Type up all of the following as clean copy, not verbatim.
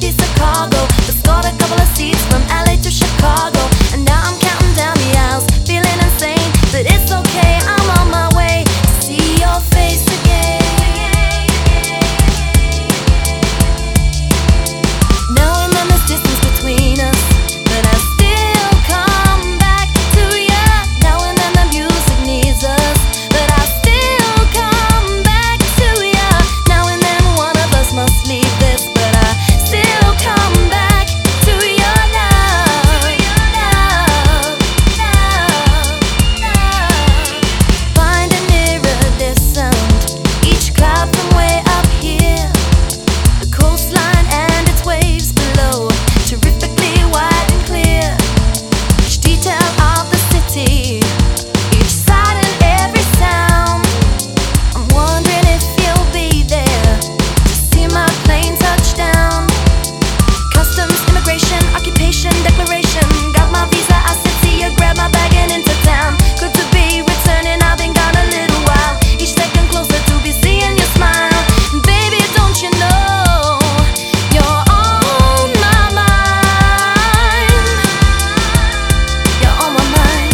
piece of cargo. Just got a couple of seats from LA to Chicago, and now I'm counting down the aisles, feeling insane, but it's okay, I'm on my way to see your face again. Knowing that there's distance between us, but I still come back to ya. Knowing that the music needs us, but I still come back to ya. Knowing that one of us must leave this, but I still come back to your love. Find a nearer this sound, each cloud from way up here, the coastline and its waves below, terrifically wide and clear. Each detail of the city, each sight and every sound. I'm wondering if you'll be there to see my plane touch down. Customs, immigration, occupation, declaration. Got my visa, I said see ya, grab my bag and into town. Good to be returning, I've been gone a little while. Each second closer to be seeing your smile. And baby, don't you know, you're on my mind. You're on my mind.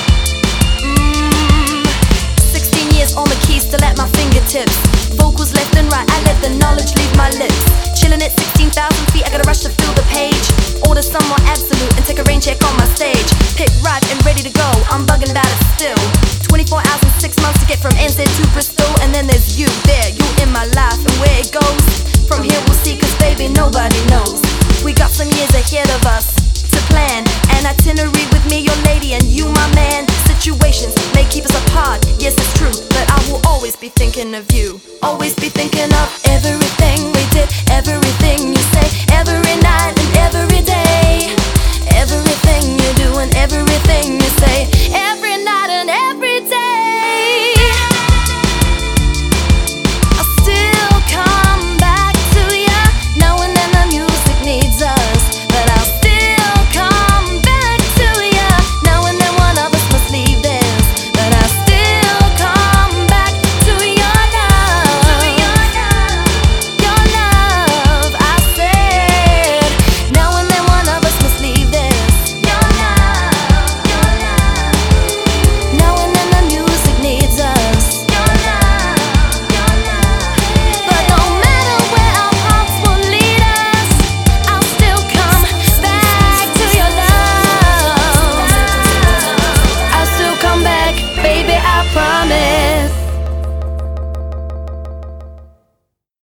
16 years on the keys, still at my fingertips. Vocals left and right, I let the knowledge leave my lips. Chilling at 16,000 feet, I gotta rush to fill the page. Order some more absolute and take a rain check on my stage. Pick ripe and ready to go, I'm bugging about it still. 24 hours and 6 months to get from NZ to Bristol. And then there's you there, you in my life, and where it goes from here we'll see, cause baby nobody knows. We got some years ahead of us to plan an itinerary with me, your lady, and you my man. Situations may keep us apart, yes it's true, but I will always be thinking of you, always be thinking of everything we did.